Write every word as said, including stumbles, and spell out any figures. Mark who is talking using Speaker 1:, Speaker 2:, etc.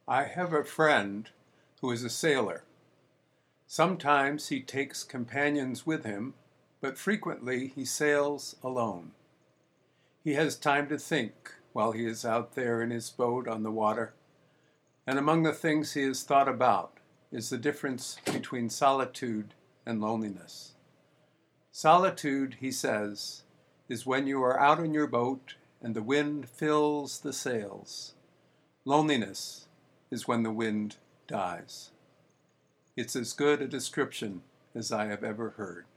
Speaker 1: I have a friend who is a sailor. Sometimes he takes companions with him, but frequently he sails alone. He has time to think while he is out there in his boat on the water, and among the things he has thought about is the difference between solitude and loneliness. Solitude, he says, is when you are out in your boat and the wind fills the sails. Loneliness is when the wind dies. It's as good a description as I have ever heard.